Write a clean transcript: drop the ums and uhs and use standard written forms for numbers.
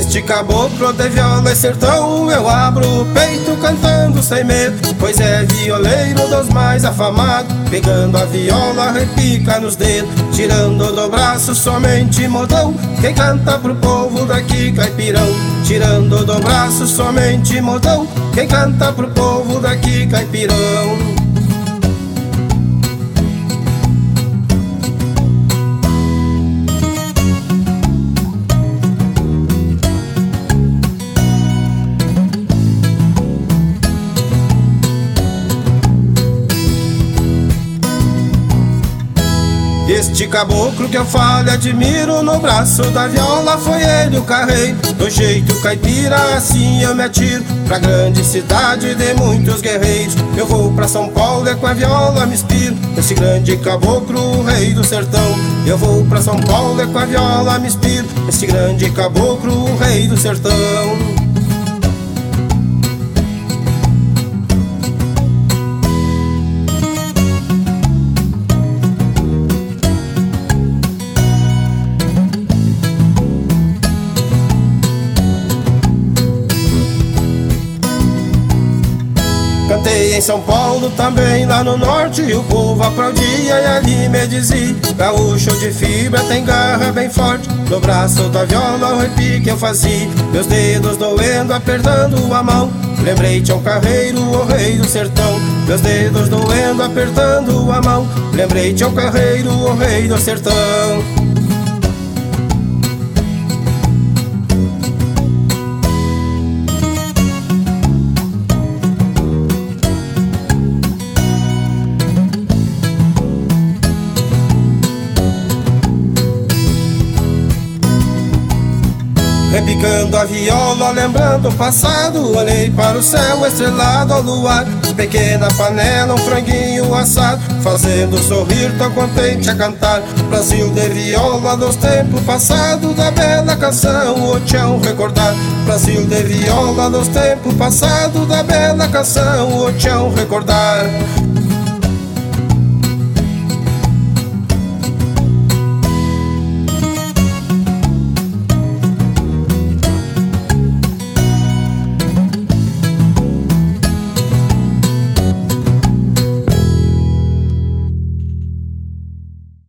Este caboclo de viola e sertão, eu abro o peito cantando sem medo, pois é violeiro dos mais afamados. Pegando a viola repica nos dedos, tirando do braço somente modão. Quem canta pro povo daqui caipirão, tirando do braço somente modão. Quem canta pro povo daqui caipirão. Este caboclo que eu falo e admiro, no braço da viola foi ele o carreiro. Do jeito caipira assim eu me atiro pra grande cidade de muitos guerreiros. Eu vou pra São Paulo e com a viola me inspiro esse grande caboclo, o rei do sertão. Eu vou pra São Paulo e com a viola me inspiro esse grande caboclo, o rei do sertão. Cantei em São Paulo, também lá no norte, e o povo aplaudia e ali me dizia: gaúcho de fibra tem garra bem forte. No braço da viola o repique eu fazia, meus dedos doendo, apertando a mão. Lembrei Tião Carreiro, o rei do sertão, meus dedos doendo, apertando a mão. Lembrei Tião Carreiro, o rei do sertão. Repicando a viola, lembrando o passado, olhei para o céu estrelado ao luar. Pequena panela, um franguinho assado, fazendo sorrir, tô contente a cantar. Brasil de viola dos tempos passados, da bela canção o Tião recordar. Brasil de viola dos tempos passados, da bela canção o Tião recordar.